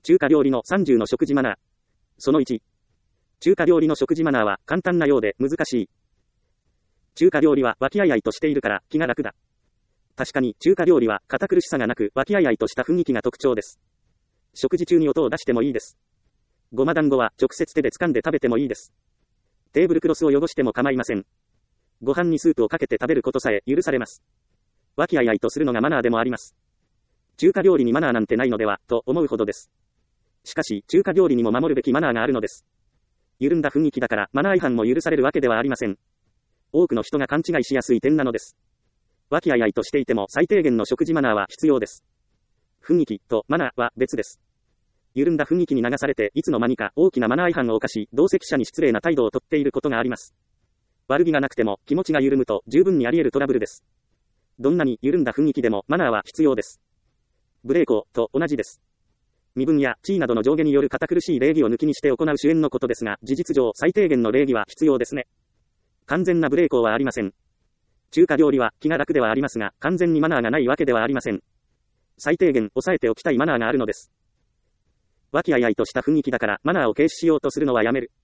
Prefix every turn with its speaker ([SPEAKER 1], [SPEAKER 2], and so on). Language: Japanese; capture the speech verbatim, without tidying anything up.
[SPEAKER 1] 中華料理のさんじゅうの食事マナー。そのいち。中華料理の食事マナーは簡単なようで難しい。中華料理は和気あいあいとしているから気が楽だ。確かに中華料理は堅苦しさがなく和気あいあいとした雰囲気が特徴です。食事中に音を出してもいいです。ごま団子は直接手で掴んで食べてもいいです。テーブルクロスを汚しても構いません。ご飯にスープをかけて食べることさえ許されます。和気あいあいとするのがマナーでもあります。中華料理にマナーなんてないのでは、と思うほどです。しかし、中華料理にも守るべきマナーがあるのです。緩んだ雰囲気だからマナー違反も許されるわけではありません。多くの人が勘違いしやすい点なのです。和気あいあいとしていても最低限の食事マナーは必要です。雰囲気とマナーは別です。緩んだ雰囲気に流されていつの間にか大きなマナー違反を犯し、同席者に失礼な態度をとっていることがあります。悪気がなくても気持ちが緩むと十分にあり得るトラブルです。どんなに緩んだ雰囲気でもマナーは必要です。無礼講と同じです。身分や地位などの上下による堅苦しい礼儀を抜きにして行う主演のことですが、事実上最低限の礼儀は必要ですね。完全な無礼講はありません。中華料理は気が楽ではありますが、完全にマナーがないわけではありません。最低限抑えておきたいマナーがあるのです。和気あいあいとした雰囲気だからマナーを軽視しようとするのはやめる。